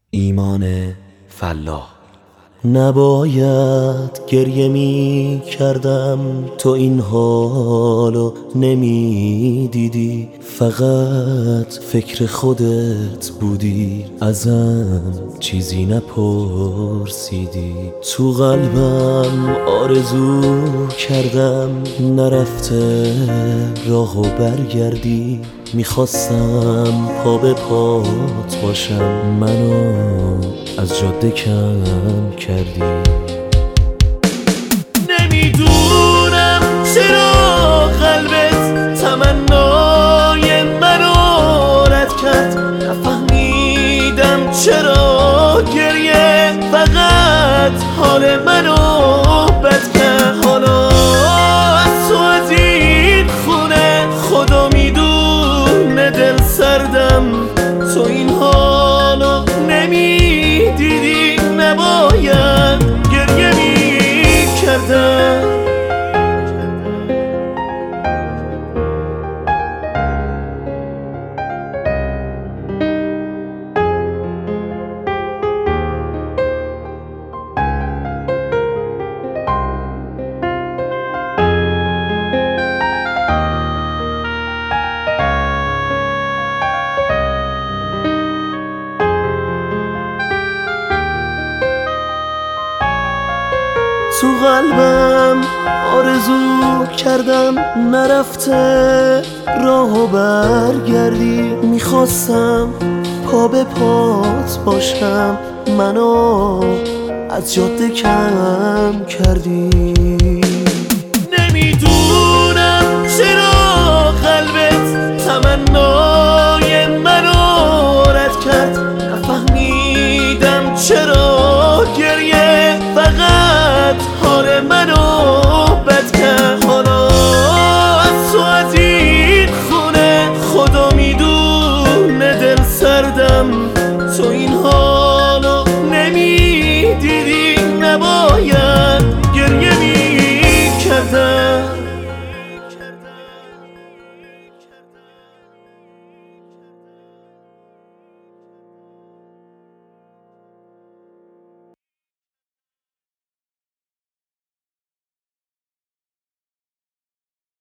ایمان فلاح. نباید گریه می کردم، تو این حالو نمی دیدی، فقط فکر خودت بودی، ازم چیزی نپرسیدی. تو قلبم آرزو کردم نرفته راهو برگردی، میخواستم پا به پات باشم، منو از جاده کم کردی. نمیدونم چرا قلبت تمنای منو رد کرد، نفهمیدم چرا گریه فقط حال منو بد کرد. حالا از تو از این خونه خدا میدونه دل سردم، تو این حالو نمیدیدی، نباید گریه میکردم. تو قلبم آرزو کردم نرفته راهو برگردی، میخواستم پا به پات باشم، منو از جاده کم کردی. نمیدونم چرا قلبت تمنای منو رد کرد، نفهمیدم چرا